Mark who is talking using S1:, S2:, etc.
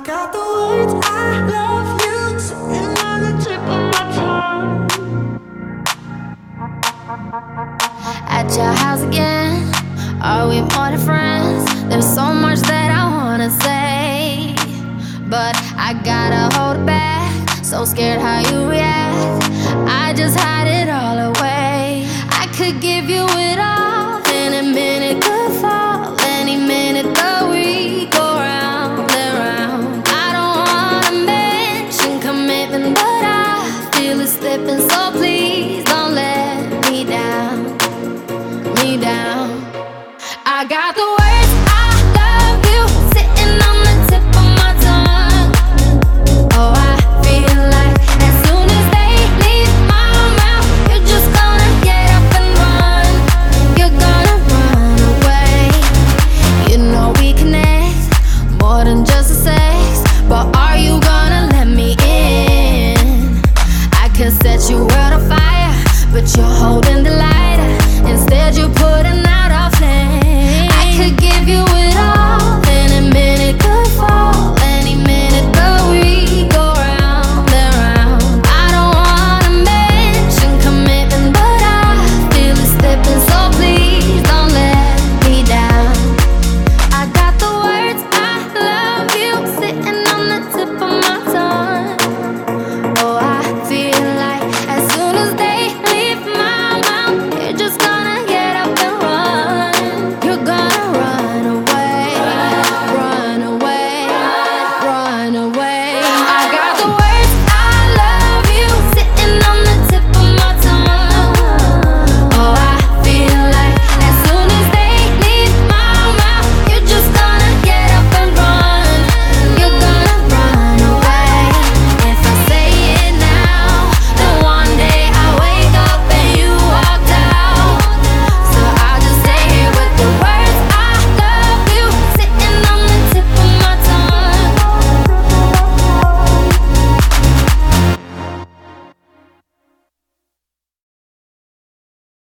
S1: got the words I love you sitting on the tip of my tongue.
S2: At your house again, are we more than friends? There's so much that I wanna say, but I gotta hold it back. So scared how you react, I just hide it all away. I could give you it all, any minute could fall, any minute the week go round and round. I don't wanna mention commitment, but I feel it slipping, so please don't let me down, me down. I got the words I love you sitting on the tip of my tongue. Oh, I feel like as soon as they leave my mouth, you're just gonna get up and run. You're gonna run away. You know we connect more than just a sex, but are you gonna let me in? I could set your world on fire, but you're holding the